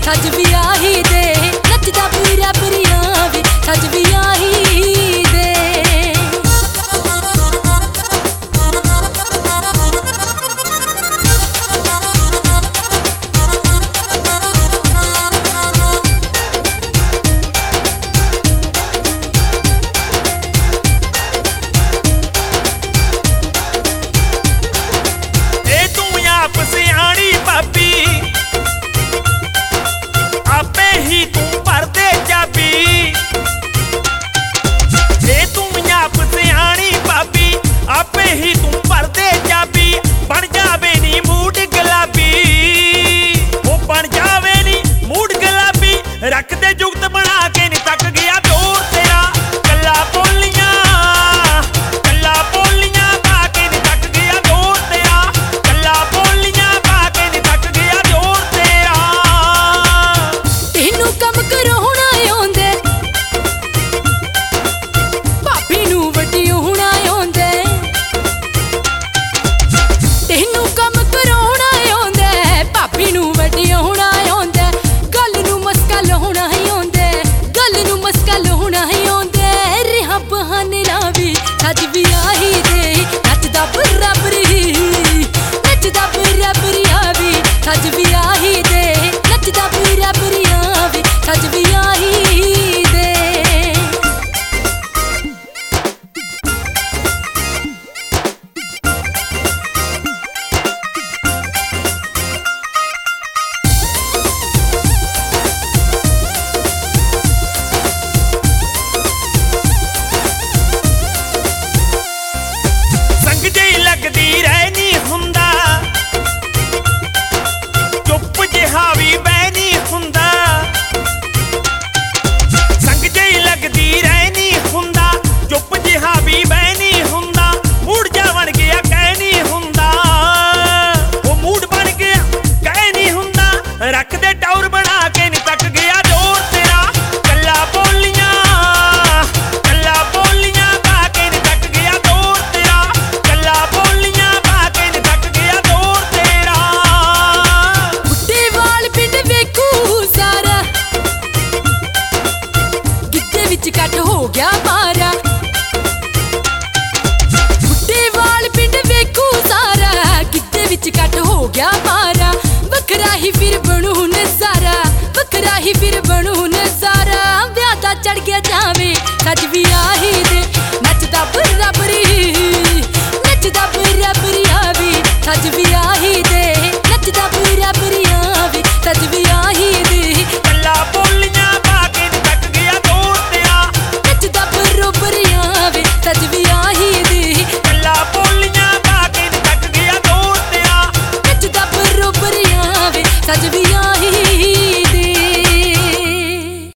सज भी आही दे नचदा पूरा बरिया वे सज भी आही दे। रख दे जुगत बना के नी तक गया जोर तेरा कला बोलियां पाके नी तक गया जोर तेरा कला बोलियां पाके नी तक गया जोर तेरा। तेनू कम करोना आउंदे भाभी नू वड्डी होना आउंदे तेनू कम करोना आउंदे भाभी नू वड्डी होना सज भी आही दे नचदा बराबरी नचदा बराबरिया वे सज भी आही दे नचदा बराबरिया वे सज भी आही दे। लगदी रहनी हुंदा चुप जिहा भी बहनी हुंदा संग जही लगदी रहनी हुंदा चुप जिहा भी बहनी हुंदा मूड जा बन गया कहनी हुंदा वो मूड बन गया कहनी हुंदा रख दे टौर बना के नी तक गया जोर तेरा कला बोलियां पाके नी तक गया जोर तेरा कला कट हो गया मारा बुड्ढे वाल पिंड वेखू सारा गिद्दे विच कट हो गया मारा वखरा ही फिर बनू नजारा वखरा ही फिर बनू नजारा ब्याह दा चढ़ गया जावे सज भी आही दे नचदा बराबरी आवे सज भी आही दे नचदा बराबरी आवे सज भी आही दे कला बोलियां पाके नी तक गया जोर तेरा नचदा बराबरी आवे सज भी आही दे कला बोलियां पाके नी तक गया जोर तेरा नचदा बराबरी आवे सज भी